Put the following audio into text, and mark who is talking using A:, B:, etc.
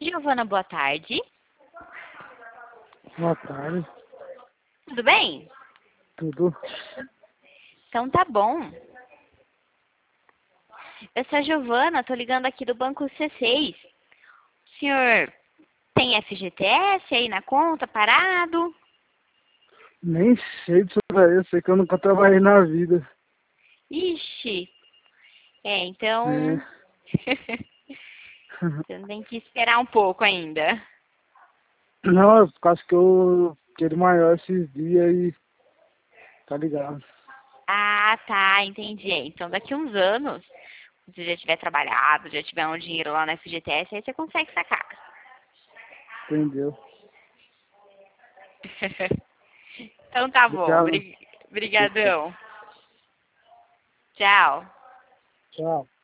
A: Giovana, boa tarde.
B: Boa tarde.
A: Tudo bem?
B: Tudo?
A: Então tá bom. Eu sou a Giovana, tô ligando aqui do Banco C6. O senhor tem FGTS aí na conta, parado?
B: Nem sei disso daí, eu sei que eu nunca trabalhei na vida.
A: Ixi. Então...
B: É.
A: Você tem que esperar um pouco ainda.
B: Não, é por causa que eu quero maior esses dias e tá ligado.
A: Ah, tá, entendi. Então daqui uns anos, se você já tiver trabalhado, já tiver um dinheiro lá na FGTS, aí você consegue sacar.
B: Entendeu?
A: Então tá bom.
B: Obrigado.
A: Brigadão. Tchau.
B: Tchau.